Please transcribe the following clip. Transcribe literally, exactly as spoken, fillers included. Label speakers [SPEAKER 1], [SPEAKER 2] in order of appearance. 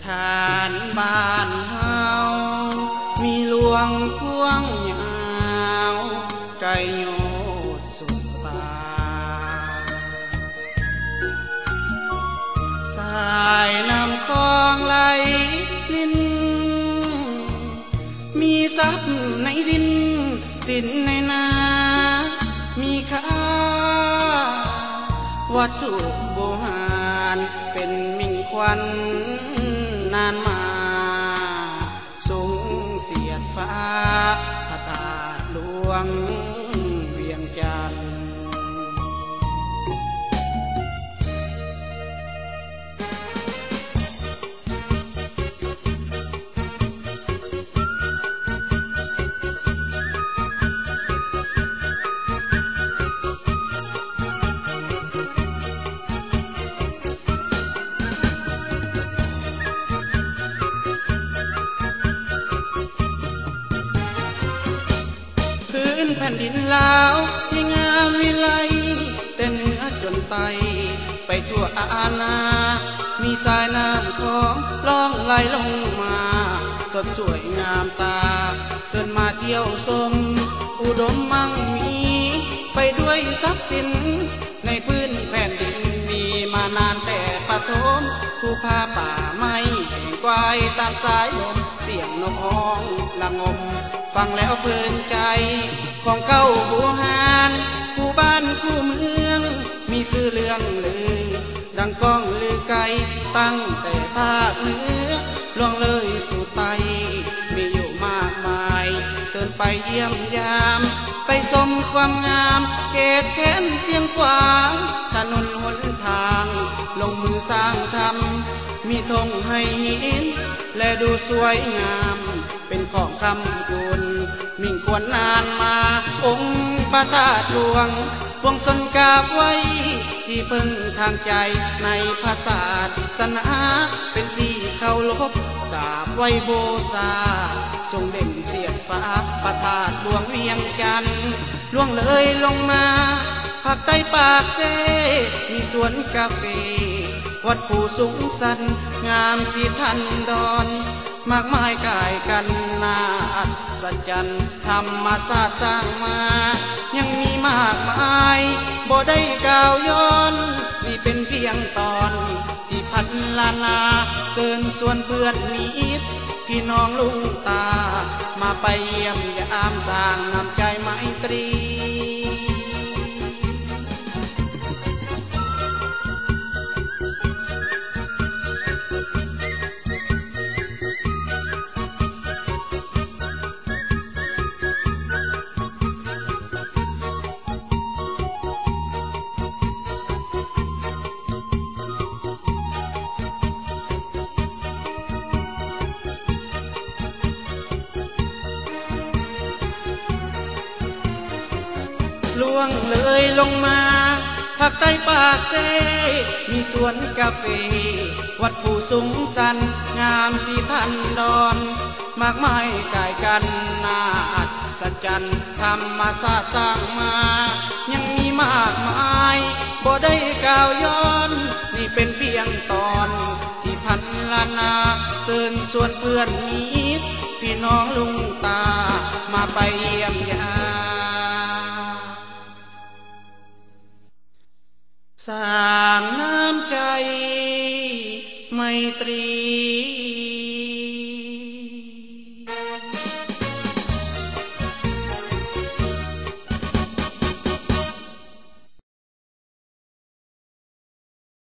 [SPEAKER 1] านบ้านเฮามีหลวงพวงยาวไกลโยดสุดป่าสายน้ำคลองไหลลิ้นมีทรัพย์ในดินสินในนามีค่าวัตถุโบราณเป็นมิ่งขวัญนานมาสูงเสียดฟ้าพระธาตุหลวงเวียงจันทร์แผ่นดินลาวที่งามวิไลแต่เหนือจนไตไปทั่วอาณามีสายน้ำของล่องไหลลงมาสดสวยงามตาเชิญมาเที่ยวชมอุดมมั่งมีไปด้วยทรัพย์สินในพื้นแผ่นดินมีมานานแต่ปฐมผู้พาป่าไม้แห่งควายตามสายลมเสียงนกฮ้องละงมฟังแล้วเพลินใจของเก้าบูหานคู่บ้านคู่เมืองมีชื่อเรื่องลือดังก้องลือไกลตั้งแต่ภาคเหนือล่วงเลยสู่ไตมีอยู่มากมายเชิญไปเยี่ยมยามไปชมความงามเกศแค้นเสียงขวางถนนหนทางลงมือสร้างทำมีธงให้หินและดูสวยงามเป็นของคำคุณมิ่งควรนานมาองค์พระธาตุหลวงพวงสนกราบไว้ที่พึ่งทางใจในพระศาสนาเป็นที่เคารพกราบไหว้บูชาทรงเด่นเสียดฟ้าพระธาตุหลวงเวียงจันทร์ล่วงเลยลงมาภาคใต้ปากเซมีสวนกาแฟวัดผู้สูงสันงามสีทันดอนมากมายกายกันนาอัศจรรย์ธรรมศาสตร์สร้างมายังมีมากมายบ่ได้กล่าวย้อนนี่เป็นเพียงตอนที่พันลานาเชิญชวนเพื่อนมิตรพี่น้องลุงตามาไปเยี่ยมยามสร้างน้ำใจไมตรีล่วงเลยลงมาภาคใต้ปากเซมีสวนกาแฟวัดผู้สูงสันงามสีทันดอนมากมายกายกันนาอัศจรรย์ธรรมศาสตร์สร้างมายังมีมากมายบ่ได้กล่าวย้อนนี่เป็นเพียงตอนที่พันลานาเชิญชวนเพื่อนมิตรพี่น้องลุงตามาไปเยี่ยมยามสร้างน้ำใจไมตรี